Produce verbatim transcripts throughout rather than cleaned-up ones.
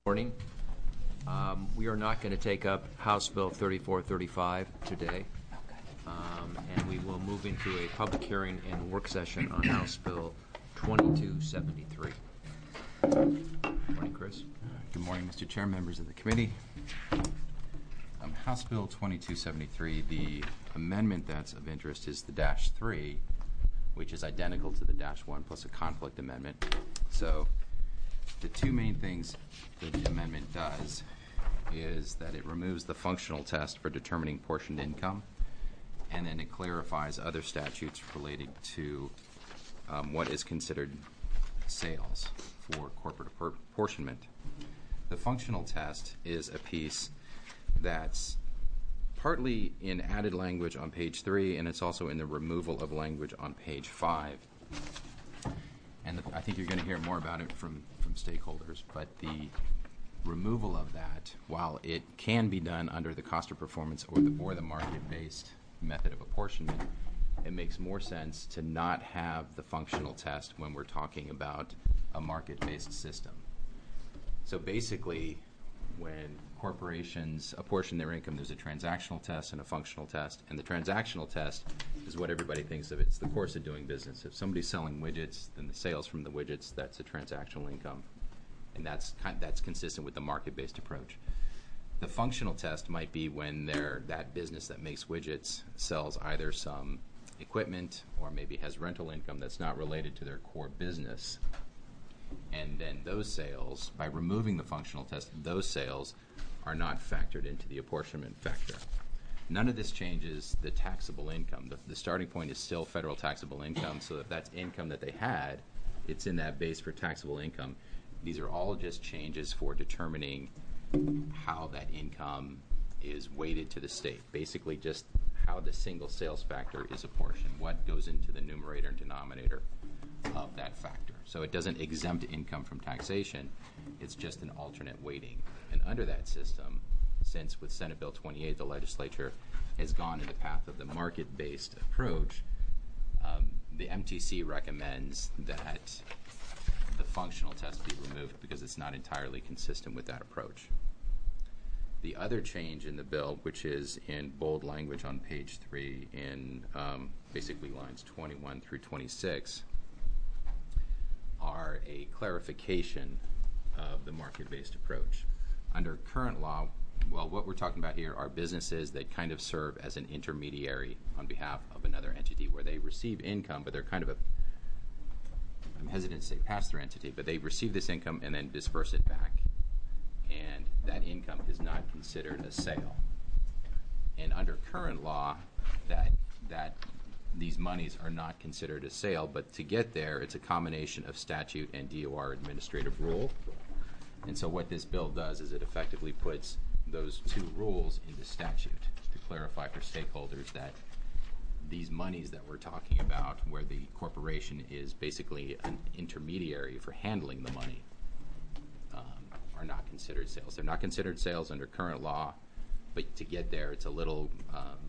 Morning. Um, we are not going to take up House Bill thirty-four thirty-five today, um, and we will move into a public hearing and work session on House Bill twenty-two seventy-three. Morning, Chris. Uh, good morning, Mister Chair, members of the committee. Um, House Bill twenty-two seventy-three, the amendment that's of interest is the dash three, which is identical to the dash one plus a conflict amendment. So the two main things that the amendment does is that it removes the functional test for determining portioned income, and then it clarifies other statutes related to um, what is considered sales for corporate apportionment. The functional test is a piece that's partly in added language on page three, and it's also in the removal of language on page five. And the, I think you're going to hear more about it from, from stakeholders, but the removal of that, while it can be done under the cost of performance or the, or the market-based method of apportionment, it makes more sense to not have the functional test when we're talking about a market-based system. So basically, when corporations apportion their income, there's a transactional test and a functional test, and the transactional test is what everybody thinks of. It's the course of doing business. If somebody's selling widgets, then the sales from the widgets, that's a transactional income, and that's kind that's consistent with the market-based approach. The functional test might be when they're, that business that makes widgets sells either some equipment or maybe has rental income that's not related to their core business. And then those sales, by removing the functional test, those sales are not factored into the apportionment factor. None of this changes the taxable income. The, the starting point is still federal taxable income, so if that's income that they had, it's in that base for taxable income. These are all just changes for determining how that income is weighted to the state. Basically just how the single sales factor is apportioned, what goes into the numerator and denominator of that factor. So it doesn't exempt income from taxation, it's just an alternate weighting. And under that system, since with Senate Bill twenty-eight, the legislature has gone in the path of the market-based approach, um, the M T C recommends that the functional test be removed because it's not entirely consistent with that approach. The other change in the bill, which is in bold language on page three in um, basically lines twenty-one through twenty-six, are a clarification of the market-based approach. Under current law, well, what we're talking about here are businesses that kind of serve as an intermediary on behalf of another entity where they receive income, but they're kind of a, I'm hesitant to say pass-through entity, but they receive this income and then disperse it back. And that income is not considered a sale. And under current law, that that these monies are not considered a sale, but to get there, it's a combination of statute and D O R administrative rule. And so what this bill does is it effectively puts those two rules into statute to clarify for stakeholders that these monies that we're talking about, where the corporation is basically an intermediary for handling the money, um, are not considered sales. They're not considered sales under current law, but to get there, it's a little um,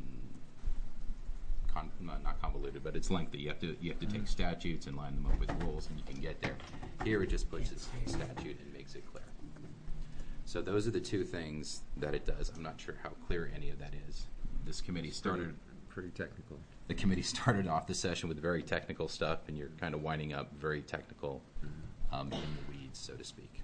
Con, not convoluted, but it's lengthy. You have to you have to take statutes and line them up with rules, and you can get there. Here, it just puts it in statute and makes it clear. So those are the two things that it does. I'm not sure how clear any of that is. This committee started pretty technical. The committee started off the session with very technical stuff, and you're kind of winding up very technical um, in the weeds, so to speak.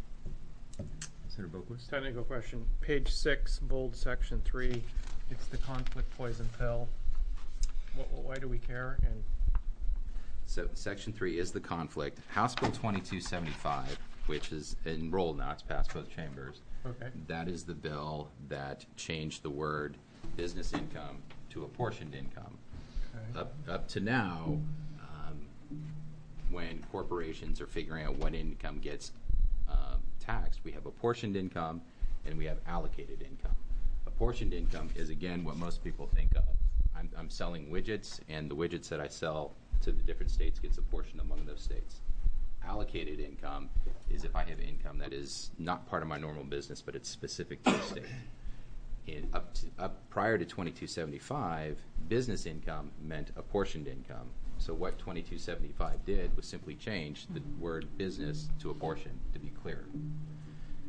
Senator Boquist? Technical question. Page six, bold section three. It's the conflict poison pill. What, why do we care? And so section three is the conflict. House Bill twenty-two seventy-five, which is enrolled now, it's passed both chambers. Okay. That is the bill that changed the word business income to apportioned income. Okay. Up, up to now, um, when corporations are figuring out what income gets um, taxed, we have apportioned income and we have allocated income. Apportioned income is, again, what most people think of. I'm, I'm selling widgets, and the widgets that I sell to the different states gets apportioned among those states. Allocated income is if I have income that is not part of my normal business, but it's specific to the state. In up, to, up prior to twenty-two seventy-five, business income meant apportioned income. So what twenty-two seventy-five did was simply change the word business to apportion, to be clear.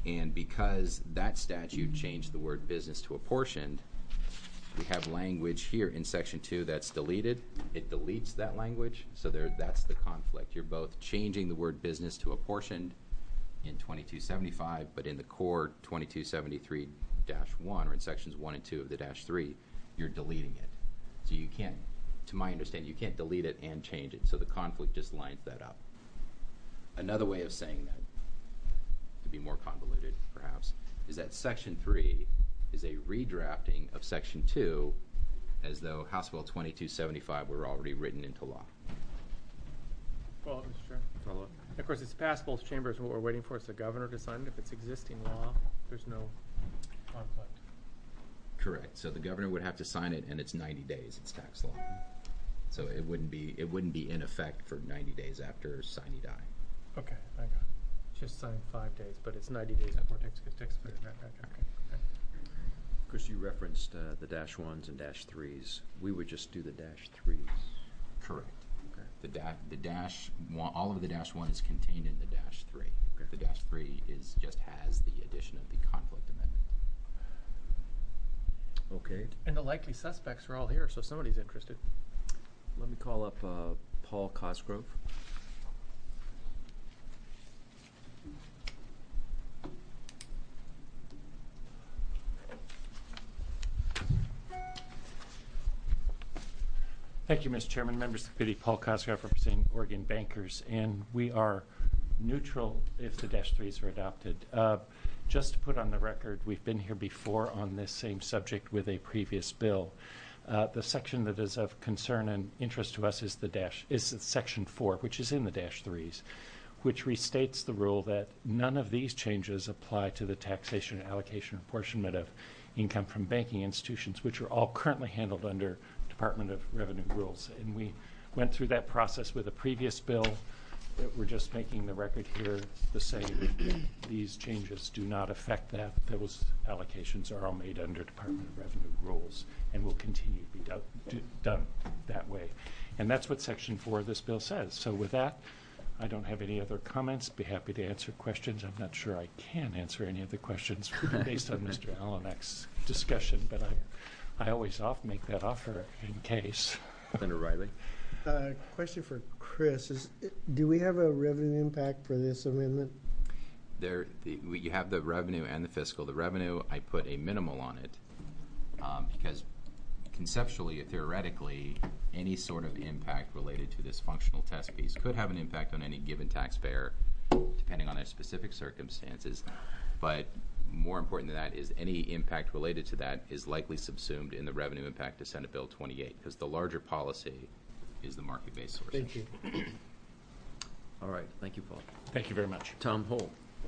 And because that statute changed the word business to apportioned, we have language here in section two that's deleted. It deletes that language, so there, that's the conflict. You're both changing the word business to apportioned in twenty-two seventy-five, but in the core twenty-two seventy-three dash one, or in sections one and two of the dash three, you're deleting it. So you can't, to my understanding, you can't delete it and change it, so the conflict just lines that up. Another way of saying that, to be more convoluted perhaps, is that section three is a redrafting of section two as though House Bill twenty-two seventy-five were already written into law. Well, Mister Chair. Follow up. Of course, it's passed both chambers, and what we're waiting for is the governor to sign it. If it's existing law, there's no conflict. Correct. So the governor would have to sign it, and it's ninety days. It's tax law. So it wouldn't be it wouldn't be in effect for ninety days after sine die. Okay, I got it. Just signed five days, but it's ninety days before takes takes effect. Right, right, okay, okay. Chris, you referenced uh, the dash ones and dash threes. We would just do the dash threes. Correct. Okay. The da- the dash one, all of the dash one is contained in the dash three. Okay. The dash three is just has the addition of the conflict amendment. Okay. And the likely suspects are all here, so somebody's interested. Let me call up uh, Paul Cosgrove. Thank you, Mister Chairman, members of the committee. Paul Cosgrove representing Oregon Bankers, and we are neutral if the dash threes are adopted. Uh, just to put on the record, we've been here before on this same subject with a previous bill. Uh, the section that is of concern and interest to us is the dash is the section four, which is in the dash threes, which restates the rule that none of these changes apply to the taxation, allocation, apportionment of income from banking institutions, which are all currently handled under Department of Revenue rules. And we went through that process with a previous bill. We're just making the record here the same. These changes do not affect that. Those allocations are all made under Department of Revenue rules and will continue to be do, do, done that way. And that's what Section four of this bill says. So with that, I don't have any other comments. Be happy to answer questions. I'm not sure I can answer any of the questions based on Mister Alanek's discussion, but I, I always off make that offer in case. Senator Riley. Uh, question for Chris is: do we have a revenue impact for this amendment? There, the, we, you have the revenue and the fiscal. The revenue, I put a minimal on it um, because conceptually, theoretically, any sort of impact related to this functional test piece could have an impact on any given taxpayer, depending on their specific circumstances. But more important than that is any impact related to that is likely subsumed in the revenue impact to Senate Bill twenty-eight, because the larger policy is the market-based source. Thank you. All right. Thank you, Paul. Thank you very much. Tom Holt.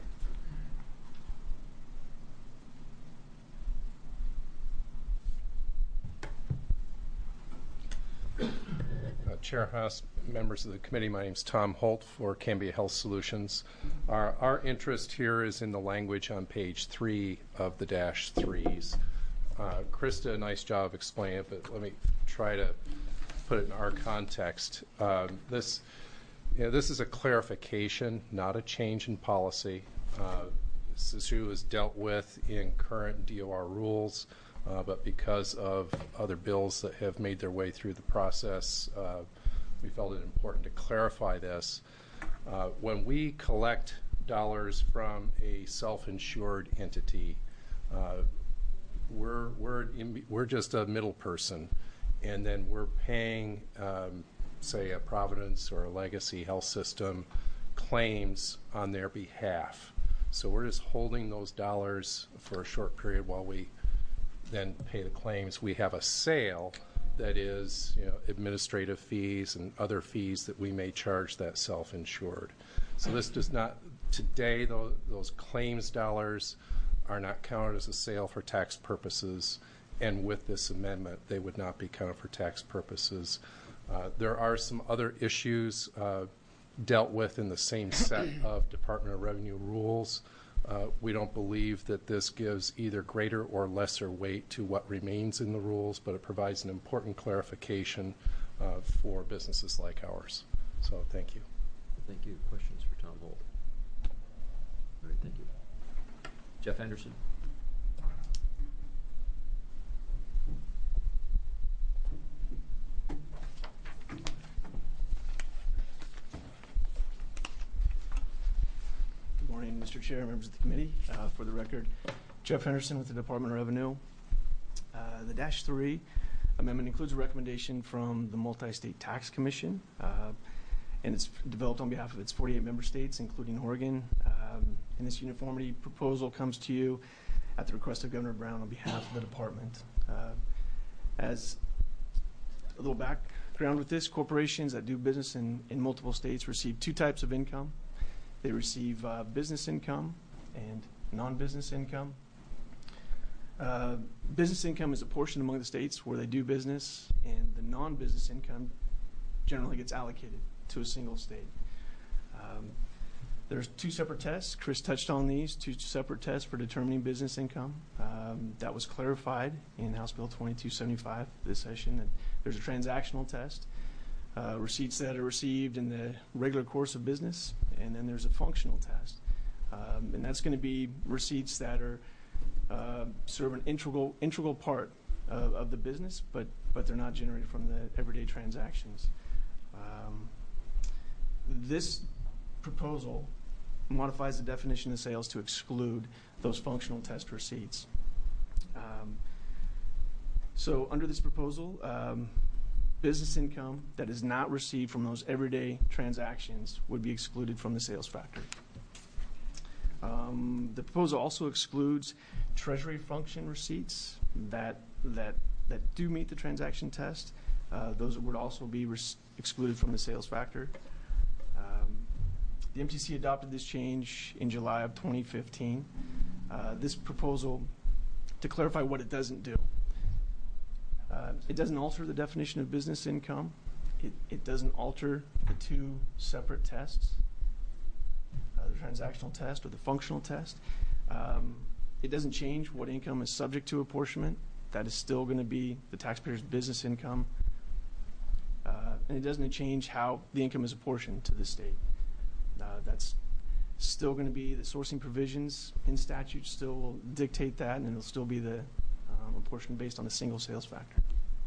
Uh, Chair Haas, members of the committee, my name is Tom Holt for Cambia Health Solutions. Our, our interest here is in the language on page three of the dash threes. Uh, Chris did a nice job of explaining it, but let me try to put it in our context. Um, this, you know, this is a clarification, not a change in policy. Uh, this issue is dealt with in current D O R rules. Uh, but because of other bills that have made their way through the process, uh, we felt it important to clarify this. Uh, when we collect dollars from a self-insured entity, uh, we're we're in, we're just a middle person, and then we're paying, um, say, a Providence or a Legacy Health System claims on their behalf. So we're just holding those dollars for a short period while we then pay the claims. We have a sale that is, you know, administrative fees and other fees that we may charge that self-insured. So this does not, today, those, those claims dollars are not counted as a sale for tax purposes, and with this amendment, they would not be counted for tax purposes. Uh, there are some other issues uh, dealt with in the same set of Department of Revenue rules. Uh, we don't believe that this gives either greater or lesser weight to what remains in the rules, but it provides an important clarification uh, for businesses like ours. So thank you. Thank you. Questions for Tom Holt? All right. Thank you. Jeff Henderson. Good morning, Mister Chair, members of the committee. Uh, for the record, Jeff Henderson with the Department of Revenue. Uh, the Dash three amendment includes a recommendation from the Multi-State Tax Commission, uh, and it's developed on behalf of its forty-eight member states, including Oregon. Um, and this uniformity proposal comes to you at the request of Governor Brown on behalf of the department. Uh, as a little background with this, corporations that do business in, in multiple states receive two types of income. They receive uh, business income and non-business income. Uh, business income is apportioned among the states where they do business, and the non-business income generally gets allocated to a single state. Um, there's two separate tests. Chris touched on these, two separate tests for determining business income. Um, that was clarified in House Bill twenty-two seventy-five this session. That there's a transactional test, uh, receipts that are received in the regular course of business, and then there's a functional test. Um, and that's going to be receipts that are uh, serve an integral integral part of, of the business, but but they're not generated from the everyday transactions. Um, this proposal modifies the definition of sales to exclude those functional test receipts. Um, so under this proposal, um, business income that is not received from those everyday transactions would be excluded from the sales factor. Um, the proposal also excludes treasury function receipts that that that do meet the transaction test. Uh, those would also be res- excluded from the sales factor. Um, the M T C adopted this change in July of twenty fifteen. Uh, this proposal, to clarify what it doesn't do, uh, it doesn't alter the definition of business income. It, it doesn't alter the two separate tests, uh, the transactional test or the functional test. Um, it doesn't change what income is subject to apportionment. That is still going to be the taxpayer's business income. Uh, and it doesn't change how the income is apportioned to the state. Uh, that's still going to be the sourcing provisions in statute still will dictate that, and it'll still be the um, apportionment based on a single sales factor.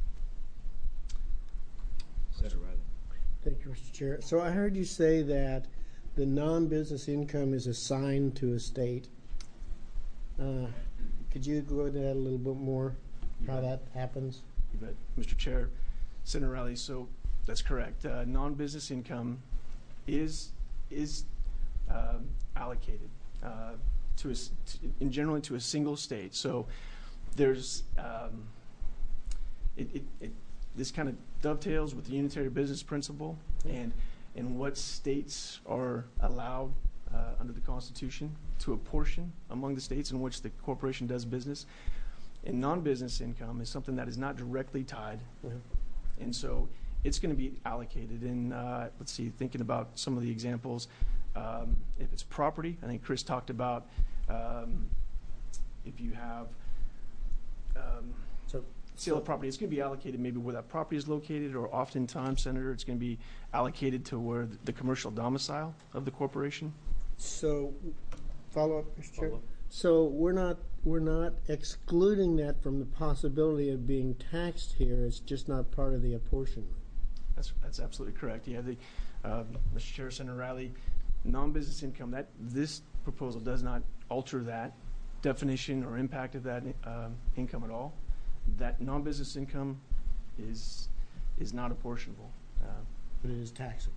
Senator Riley. Thank you, Mister Chair. So I heard you say that the non-business income is assigned to a state. Uh, could you go into that a little bit more, You how bet. that happens? You bet. Mister Chair, Senator Riley, so that's correct. Uh, non-business income is is um, allocated uh, to, a, to in generally to a single state. So there's um, it, it, it this kind of dovetails with the unitary business principle and and what states are allowed uh, under the Constitution to apportion among the states in which the corporation does business. And non-business income is something that is not directly tied, Mhm. and so it's going to be allocated. And uh, let's see, thinking about some of the examples, um, if it's property, I think Chris talked about um, if you have um, So, sale of property, it's going to be allocated maybe where that property is located, or oftentimes, Senator, it's going to be allocated to where the, the commercial domicile of the corporation. so follow up, Mister Chair. Follow-up. So we're not we're not excluding that from the possibility of being taxed here. It's just not part of the apportionment. That's that's absolutely correct. Yeah, the uh, Mister Chair, Senator Riley, non-business income. That this proposal does not alter that definition or impact of that um, income at all. That non-business income is is not apportionable. Uh, But it is taxable.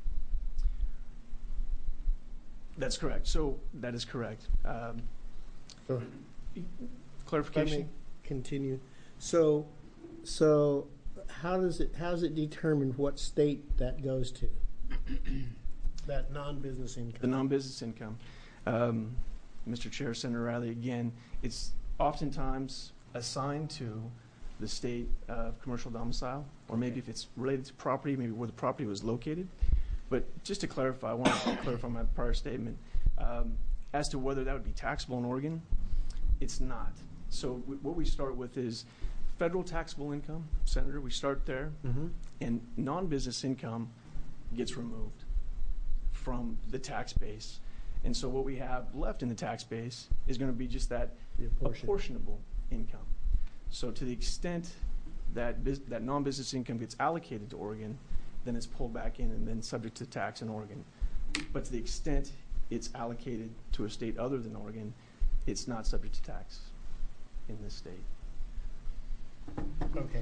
that's correct. So that is correct. Um, So clarification. If I may continue. So, so how does it, how is it determined what state that goes to? That non-business income? The non-business income. Um, Mister Chair, Senator Riley, again, it's oftentimes assigned to the state of commercial domicile, or maybe if it's related to property, maybe where the property was located. But just to clarify, I want to clarify my prior statement. Um, as to whether that would be taxable in Oregon, it's not. So w- what we start with is federal taxable income, Senator, we start there, Mhm. and non-business income gets removed from the tax base. And so what we have left in the tax base is going to be just that The apportion- apportionable income. So to the extent that bus- that non-business income gets allocated to Oregon, then it's pulled back in and then subject to tax in Oregon. But to the extent it's allocated to a state other than Oregon, it's not subject to tax in this state. Okay.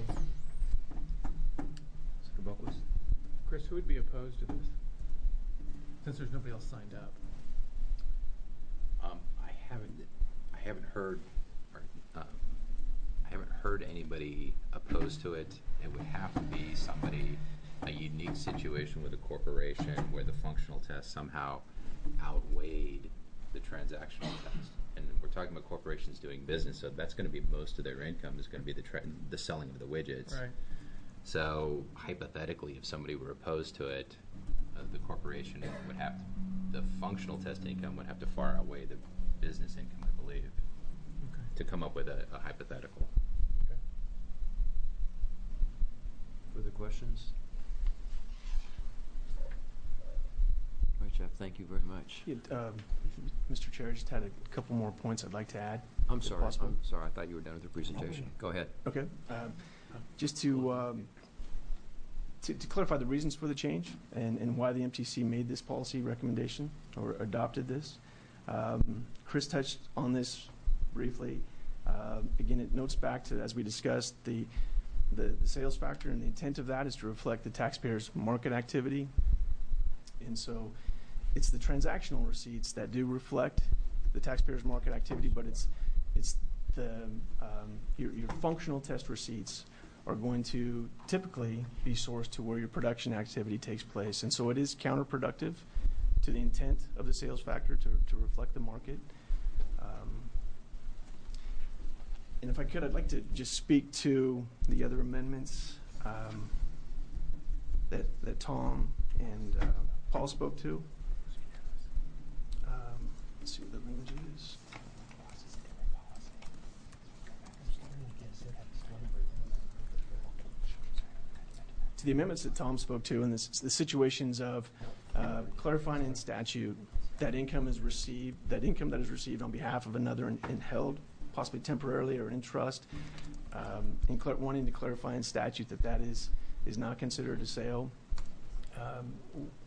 Senator Buckwitz? Chris, who would be opposed to this? Since there's nobody else signed up. Um, I haven't, I haven't heard, or, um, I haven't heard anybody opposed to it. It would have to be somebody, a unique situation with a corporation where the functional test somehow outweighed the transactional test. And we're talking about corporations doing business, so that's gonna be most of their income is gonna be the tra- the selling of the widgets. Right. So hypothetically, if somebody were opposed to it, uh, the corporation would have, to, the functional test income would have to far outweigh the business income, I believe, Okay. to come up with a, a hypothetical. Okay. Further questions? All right, Jeff, thank you very much. Yeah, um, Mister Chair, I just had a couple more points I'd like to add. I'm if sorry, possible. I'm sorry, I thought you were done with the presentation. Go ahead. Okay. Um, Just to, um, to to clarify the reasons for the change and, and why the M T C made this policy recommendation or adopted this. Um, Chris touched on this briefly. Uh, Again, it notes back to, as we discussed, the, the the sales factor, and the intent of that is to reflect the taxpayer's market activity. And so it's the transactional receipts that do reflect the taxpayer's market activity, but it's it's the um, your, your functional test receipts are going to typically be sourced to where your production activity takes place. And so it is counterproductive to the intent of the sales factor to, to reflect the market. Um, and if I could, I'd like to just speak to the other amendments um, that, that Tom and uh, Paul spoke to. Um, let's see what the language is. To the amendments that Tom spoke to, and this, the situations of uh, clarifying in statute that income is received, that income that is received on behalf of another and, and held, possibly temporarily or in trust, um, and cl- wanting to clarify in statute that that is is not considered a sale. Um,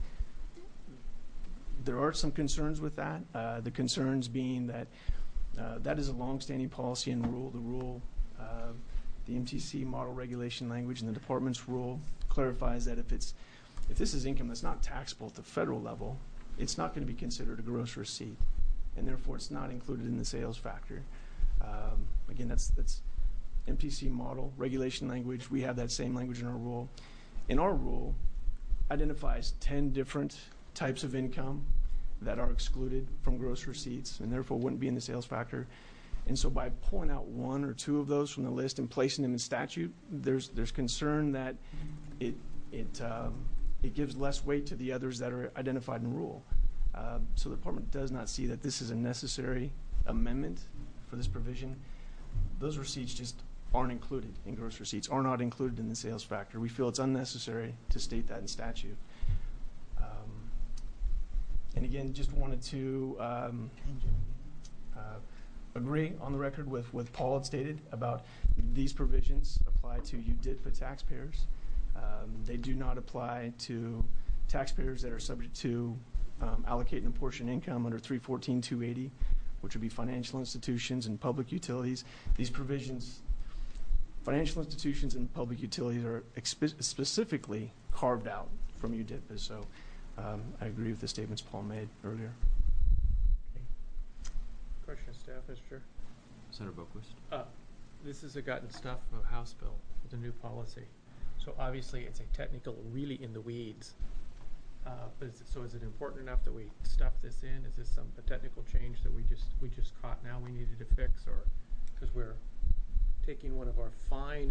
there are some concerns with that. Uh, the concerns being that uh, that is a longstanding policy and rule. The rule, uh, the M T C model regulation language and the department's rule clarifies that if it's if this is income that's not taxable at the federal level, it's not going to be considered a gross receipt, and therefore it's not included in the sales factor. Um, again, that's that's M T C model regulation language. We have that same language in our rule. And our rule identifies ten different types of income that are excluded from gross receipts and therefore wouldn't be in the sales factor. And so by pulling out one or two of those from the list and placing them in statute, there's there's concern that it it um, it gives less weight to the others that are identified in rule. Uh, so the department does not see that this is a necessary amendment for this provision. Those receipts just aren't included in gross receipts, are not included in the sales factor. We feel it's unnecessary to state that in statute. Um, and again, just wanted to um, uh, agree on the record with what Paul had stated about these provisions apply to U D I T P A taxpayers. Um, they do not apply to taxpayers that are subject to um, allocate and apportion income under three fourteen two eighty, which would be financial institutions and public utilities. These provisions, financial institutions and public utilities, are expe- specifically carved out from U D I T P A. So um, I agree with the statements Paul made earlier. Question of staff, Mister Chair. Senator Boquist? Uh, this is a gotten stuff of a House bill with a new policy. So obviously it's a technical, really in the weeds. Uh, but is it, so is it important enough that we stuff this in? Is this some a technical change that we just we just caught now we needed to fix, or because we're taking one of our fine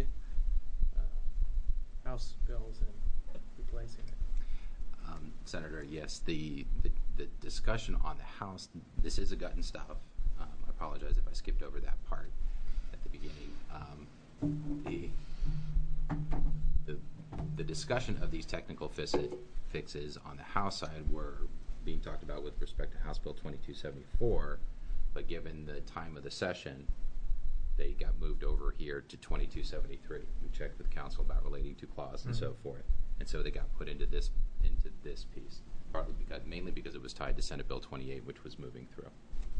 uh, House bills and replacing it? Um, Senator, yes, the, the the discussion on the House, this is a gut and stuff. Um, I apologize if I skipped over that part at the beginning. Um, the, the the discussion of these technical fix- fixes on the House side were being talked about with respect to House Bill twenty-two seventy-four, but given the time of the session, they got moved over here to twenty-two seventy-three. We checked with council about relating to clause and so forth, and so they got put into this into this piece, partly because mainly because it was tied to Senate Bill twenty-eight, which was moving through.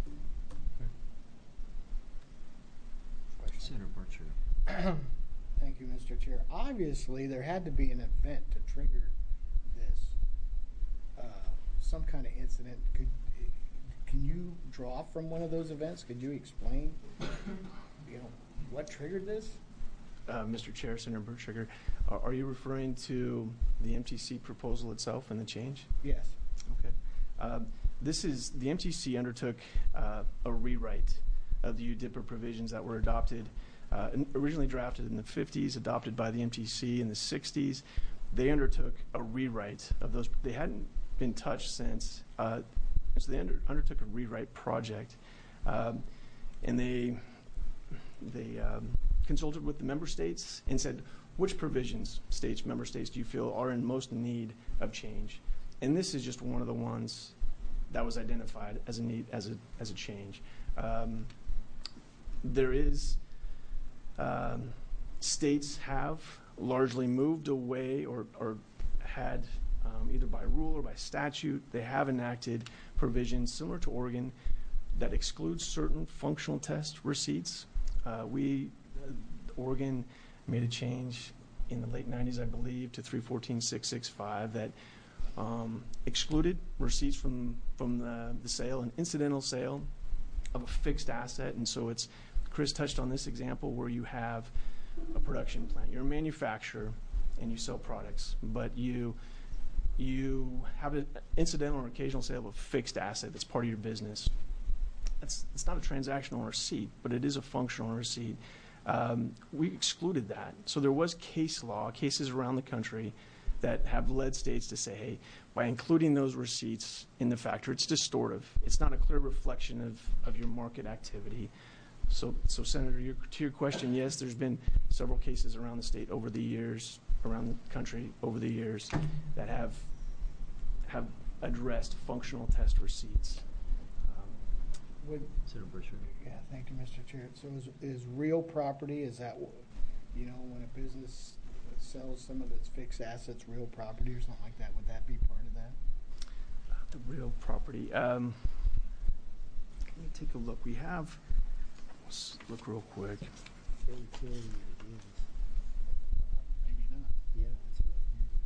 Senator Burchett. Thank you, Mister Chair. Obviously, there had to be an event to trigger this, uh, some kind of incident. Could can you draw from one of those events? Could you explain, you know, what triggered this? Uh, Mister Chair, Senator Bertschiger, are, are you referring to the M T C proposal itself and the change? Yes. Okay. Um, this is, the M T C undertook uh, a rewrite of the U D I P A provisions that were adopted, uh, originally drafted in the fifties, adopted by the M T C in the sixties. They undertook a rewrite of those. They hadn't been touched since, uh, so they under, undertook a rewrite project. Um, and they, they um, consulted with the member states and said, which provisions, states, member states, do you feel are in most need of change? And this is just one of the ones that was identified as a need, as a, as a change. Um, there is, um, states have largely moved away or, or had, um, either by rule or by statute, they have enacted provisions similar to Oregon that excludes certain functional test receipts. Uh, we, uh, Oregon made a change in the late nineties, I believe, to three fourteen six sixty-five that um, excluded receipts from, from the, the sale, an incidental sale of a fixed asset. And so it's, Chris touched on this example where you have a production plant. You're a manufacturer and you sell products, but you you have an incidental or occasional sale of a fixed asset that's part of your business. That's, it's not a transactional receipt, but it is a functional receipt. Um, we excluded that. So there was case law, cases around the country that have led states to say, hey, by including those receipts in the factor, it's distortive. It's not a clear reflection of, of your market activity. So, so Senator, your, to your question, yes, there's been several cases around the state over the years, around the country over the years, that have have addressed functional test receipts. Um, Would, Senator Burchett. yeah, thank you, Mister Chair. So is, is real property, is that, wh- you know, when a business sells some of its fixed assets, real property or something like that, would that be part of that? the real property. Um, let me take a look. We have, let's look real quick. Maybe not. Yeah, that's what I'm hearing.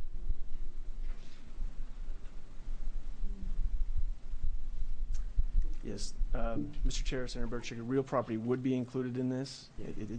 Yes, um, Mister Chair, Senator Bertschiger, real property would be included in this. It, it, it-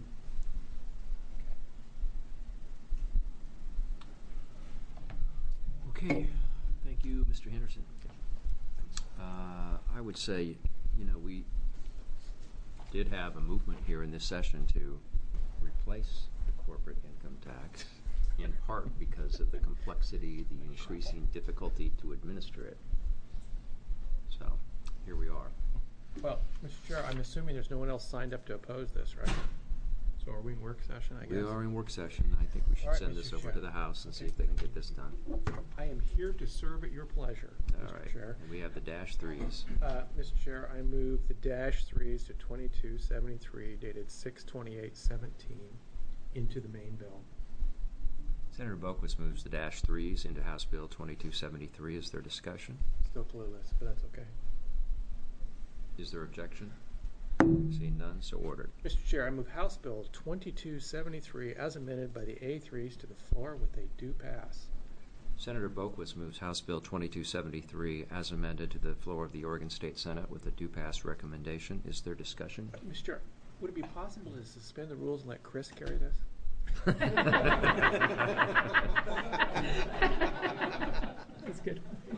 Okay, thank you, Mister Henderson. Uh, I would say, you know, we did have a movement here in this session to replace the corporate income tax, in part because of the complexity, the increasing difficulty to administer it. So, here we are. Well, Mister Chair, I'm assuming there's no one else signed up to oppose this, right? So are we in work session, I guess? We are in work session. I think we All should right, send Mister this over Chair. to the House and see if they can get this done. I am here to serve at your pleasure, All Mister right. Chair. And we have the dash threes. Uh, Mister Chair, I move the dash threes to twenty-two seventy-three dated six twenty-eight seventeen into the main bill. Senator Boquist moves the dash threes into House Bill twenty-two seventy-three. Is there discussion? Still clueless, but that's okay. Is there objection? Seeing none, so ordered. Mister Chair, I move House Bill twenty-two seventy-three as amended by the A threes to the floor with a due pass. Senator Boquist moves House Bill twenty-two seventy-three as amended to the floor of the Oregon State Senate with a due pass recommendation. Is there discussion? Uh, Mister Chair, would it be possible to suspend the rules and let Chris carry this? That's good.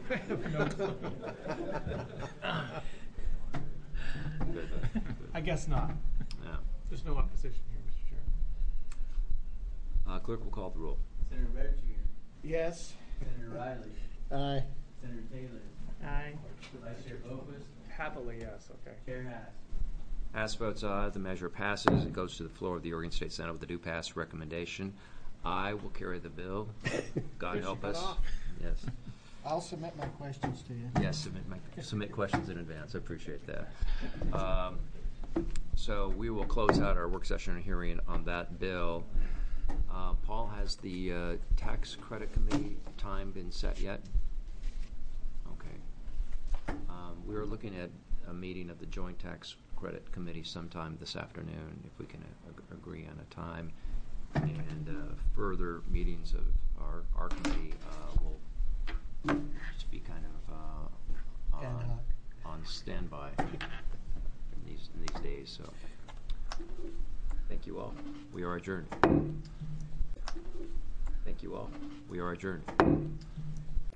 Good, good. I guess not. Yeah. There's no opposition here, Mister Chair. Uh, clerk will call the roll. Senator Bertschiger, Yes. Senator Riley, Aye. Senator Taylor, Aye. Vice Chair Boquist, Happily, yes, okay. Chair Haas. Haas votes aye. The measure passes. It goes to the floor of the Oregon State Senate with a due pass recommendation. I will carry the bill. God Chris, help you got us. off. Yes. I'll submit my questions to you. Yes, submit my, submit questions in advance, I appreciate that. Um, So we will close out our work session and hearing on that bill. Uh, Paul, has the uh, tax credit committee time been set yet? Okay. Um, We are looking at a meeting of the Joint Tax Credit Committee sometime this afternoon, if we can ag- agree on a time. And uh, further meetings of our, our committee uh, will just be kind of uh, Ad on, hoc. on standby in these, in these days, so. Thank you all. We are adjourned. Thank you all. We are adjourned.